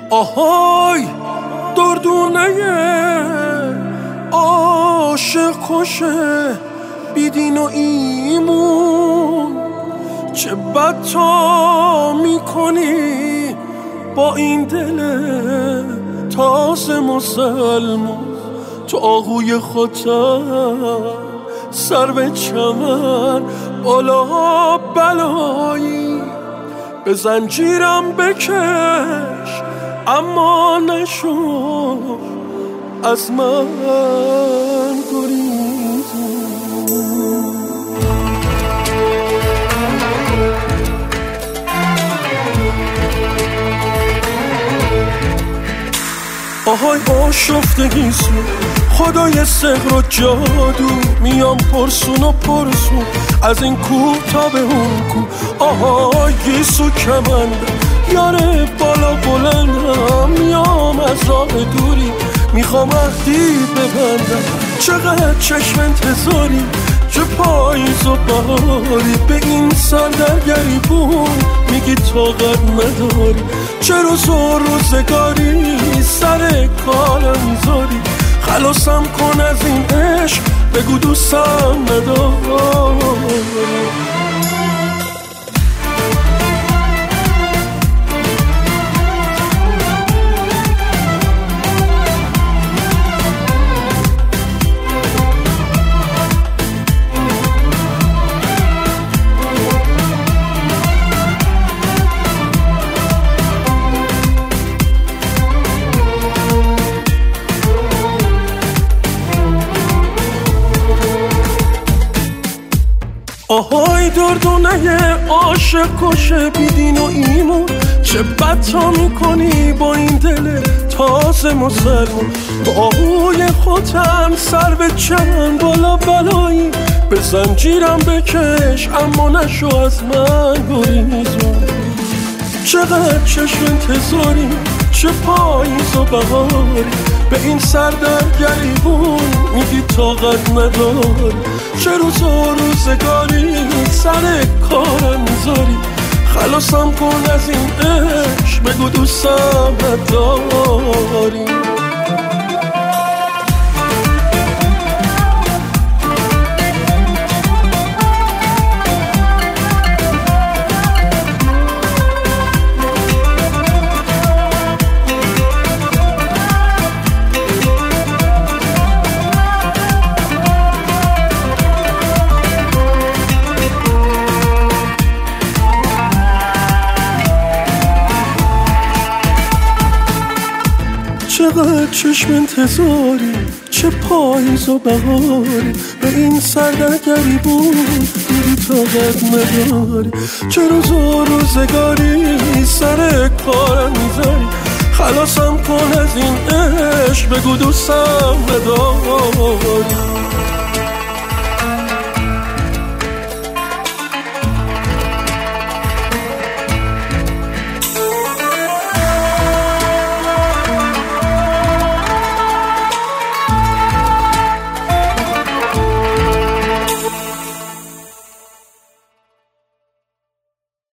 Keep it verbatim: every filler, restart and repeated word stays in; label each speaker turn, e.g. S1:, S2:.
S1: آهای دردونه عاشق کشه بیدین و ایمون، چه بد تا میکنی با این دل تازه مسلمون. تو آهوی خودم سر به چمن بالا بلایی، به زنجیرم بکش اما نشو از من گریزون. آهای آشفتگی سو خدای سحر و جادو، میام پرسون و پرسون از این کو تا به اون کو. آهای گیسو کمنده یاره بالا بلندم، میام از راه دوری میخوام عهدی ببندم. چقدر چشم انتظاری چه پاییز و بهاری، به این سال در گریبون میگی طاقت نداری. چه روز و روزگاری سر کارم میذاری، خلاصم کن از این عشق بگو دوستم نداری. آهای دردونه عاشق کشه بیدین و ایمون، چه بد تا میکنی با این دل تازه مسلمون. با آهوی خودم سر به چمن بالا بلایی، به زنجیرم بکش اما نشو از من گریزون. چقدر چشم انتظاری چه پاییز و بهاری، به این سر در گریبون میگی طاقت نداری. چه روز و روزگاری سر کارم میذاری، خلاصم کن از این عشق بگو دوستم نداری. چقدر چشم انتظاری چه پاییز و بهاری، به این سر در گریبون میری طاقت نداری. چه روز و روزگاری سر کارم میذاری، خلاصم کن از این عشق بگو دوستم نداری.